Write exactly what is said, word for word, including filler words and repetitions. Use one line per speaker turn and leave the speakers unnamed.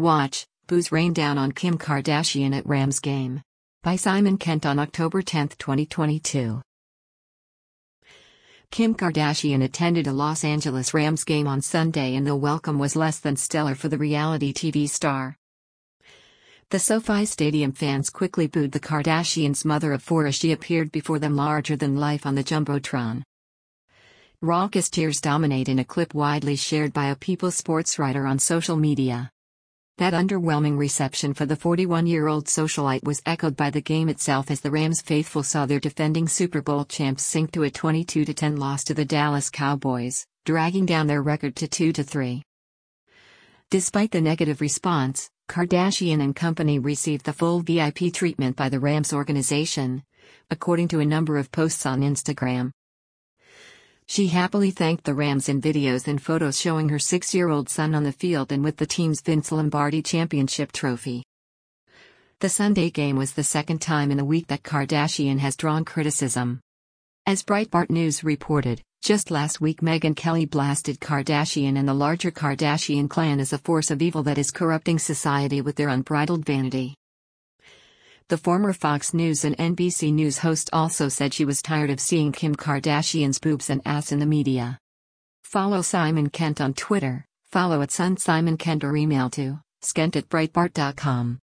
Watch, Boos Rain Down on Kim Kardashian at Rams Game. By Simon Kent on October tenth, twenty twenty-two. Kim Kardashian attended a Los Angeles Rams game on Sunday and the welcome was less than stellar for the reality T V star. The SoFi Stadium fans quickly booed the Kardashians' mother of four as she appeared before them larger than life on the Jumbotron. Raucous cheers dominate in a clip widely shared by a People sports writer on social media. That underwhelming reception for the forty-one-year-old socialite was echoed by the game itself as the Rams faithful saw their defending Super Bowl champs sink to a twenty-two to ten loss to the Dallas Cowboys, dragging down their record to two to three. Despite the negative response, Kardashian and company received the full V I P treatment by the Rams organization, according to a number of posts on Instagram. She happily thanked the Rams in videos and photos showing her six-year-old son on the field and with the team's Vince Lombardi championship trophy. The Sunday game was the second time in a week that Kardashian has drawn criticism. As Breitbart News reported, just last week Megyn Kelly blasted Kardashian and the larger Kardashian clan as a force of evil that is corrupting society with their unbridled vanity. The former Fox News and N B C News host also said she was tired of seeing Kim Kardashian's boobs and ass in the media. Follow Simon Kent on Twitter, follow at Sun Simon Kent or email to skent at breitbart dot com.